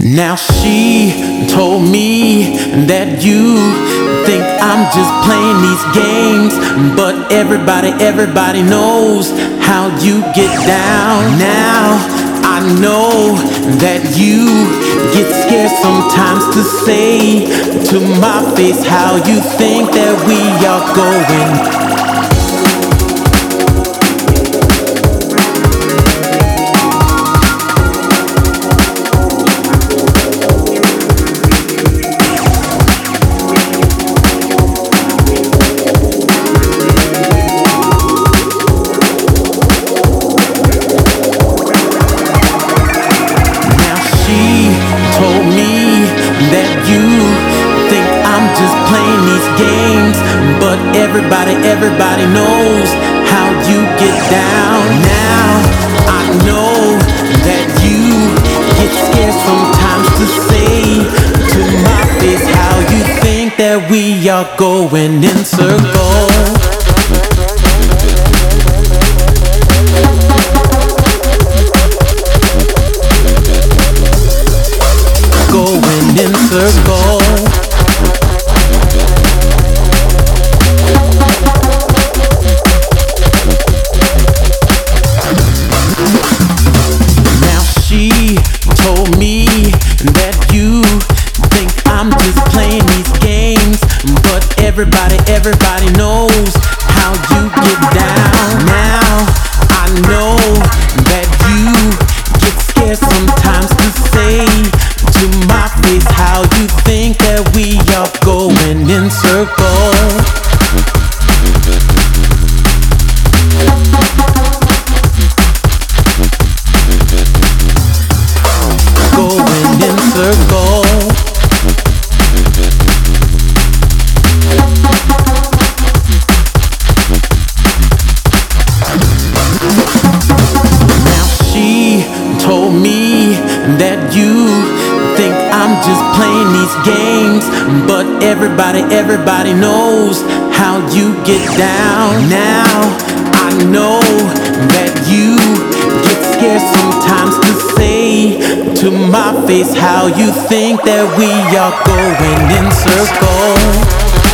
Now she told me that you think I'm just playing these games, but everybody knows how you get down. Now I know that you get scared sometimes to say to my face how you think that we are going. Told me that you think I'm just playing these games, but everybody knows how you get down. Now I know that you get scared sometimes to say to my face how you think that we are going in circles. Going in circles. Now she told me that you think I'm just playing these games, but everybody knows how you get down. Now I know that you get scared sometimes to say to my face how you think that we are going in circles. Going in circles. Now she told me that you think I'm just playing these games, but everybody knows how you get down. Now I know that you get scared sometimes to say to my face how you think that we are going in circles.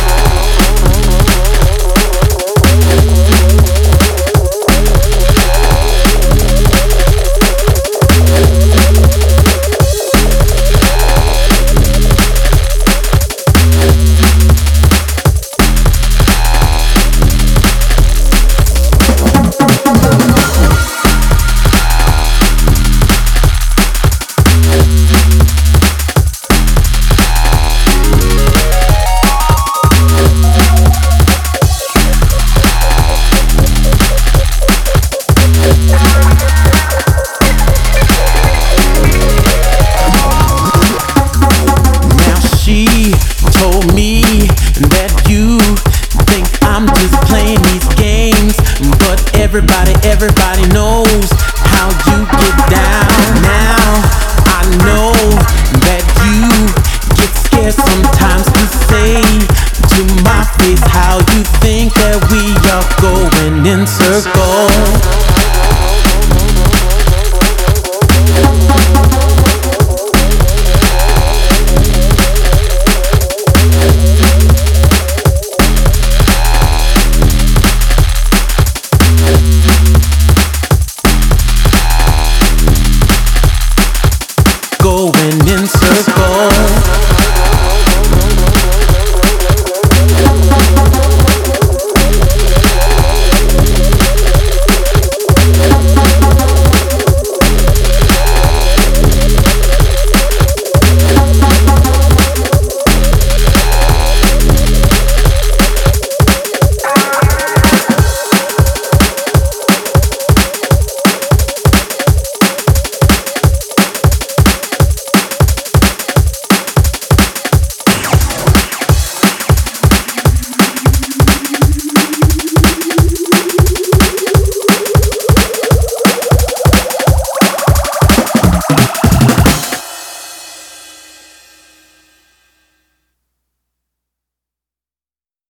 Told me that you think I'm just playing these games, but